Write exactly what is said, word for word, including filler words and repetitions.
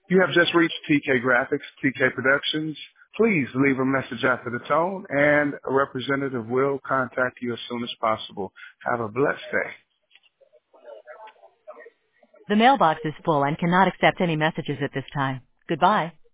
You have just reached T K Graphics, T K Productions. Please leave a message after the tone, and a representative will contact you as soon as possible. Have a blessed day. The mailbox is full and cannot accept any messages at this time. Goodbye.